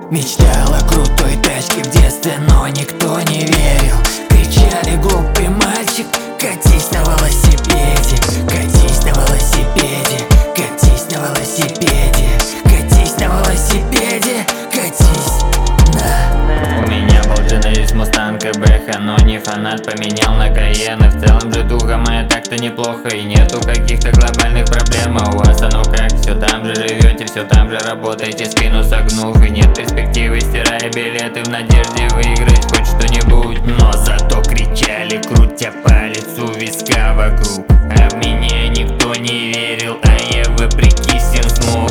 Мечтала о крутой тачке в детстве, но никто не верил. Кричали: глупый мальчик, катись на велосипеде, катись на велосипеде, катись на велосипеде, катись на велосипеде, катись на. У меня был Genesis Mustang БХ, но не фанат, поменял на Кайен. И в целом же духа моя так-то неплохо, и нету каких-то глобальных проблем. А у вас оно как? Все там же живете, все там же работаете, спину согнув. И нет перспективы, стирая билеты в надежде выиграть хоть что-нибудь. Но зато кричали, крутя палец у виска вокруг. А в меня никто не верил, а я вопреки всем смог.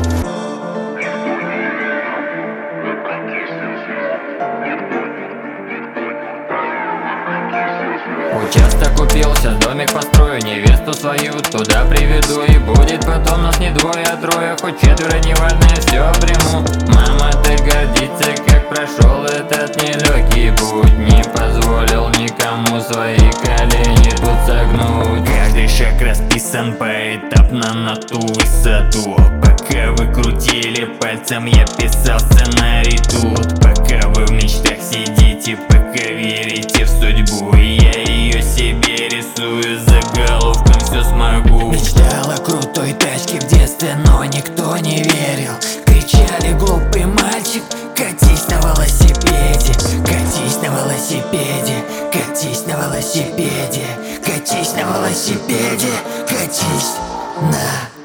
Участок купил, сейчас домик построю, невесту свою туда приведу. И будет потом нас не двое, а трое, хоть четверо, неважно, я все приму. Мама так гордится, как прошел этот нелегкий путь. Не позволил никому свои колени тут согнуть. Каждый шаг расписан поэтапно на ту высоту. Пока вы крутили пальцем, я писал сценарий тут. Пока вы в мечтах сидите, пока верите в судьбу, я ее себе рисую заголовком «Все смогу». Мечтала о крутой тачке в детстве, но никто не верил. Кричали: глупый мальчик, катись на велосипеде, катись на велосипеде, катись на велосипеде, катись на велосипеде, катись на.